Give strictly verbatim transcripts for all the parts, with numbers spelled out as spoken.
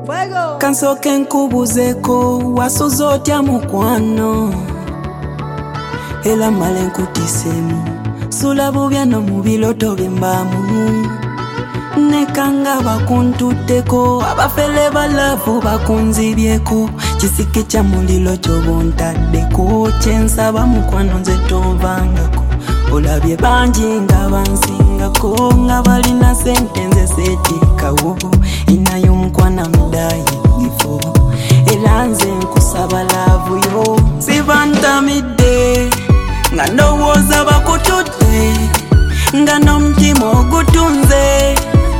Kansoke nkubuzeko wasuza otya mukwano era male nkutisemu sula bubya no mu biloto bembamu nekanga bakuntutteko abafele balavu bakunzibyeko kisiki kya mulilo kyobuntaddeko kyensaba mukwano nze tonvangako olabye bangi nga bansingako nga balina sente nze seetikawo inayo mukwana mudayi ngifo era nze nkusaba laavu yo sibantamidde nga ndowooza bakutudde nga n'omutima ogutunze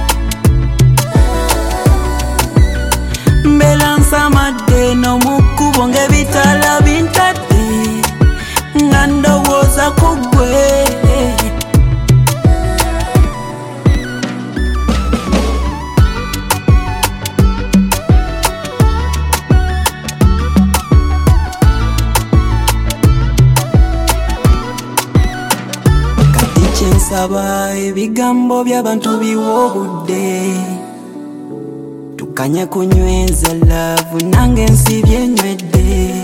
mbela nsamadde n'omukkubo ng'ebitala bintadde nga ndowooza ku ggwe kati kyensaba ebigambo by'abantu biwa obudde tukanye kunyweza laavu nange nsibye nywedde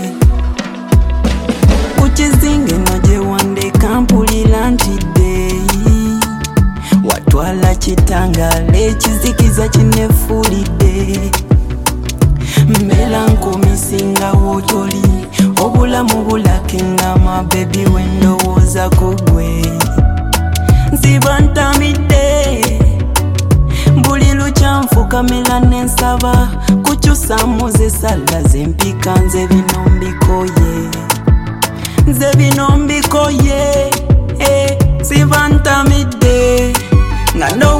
kukizinga eno gye wandeka mpulira ntidde watwala kitangala ekizikiza kinefuulidde mmera nkumisingawo toli obulamu bulakeŋŋama bebi wendowooza ku ggwe nsiba ntamidde buli lukya nfukamira nensaba kukyusamu ze sala zempika nze bino mbikoye nze bino mbikoye eh, siba ntamidde nga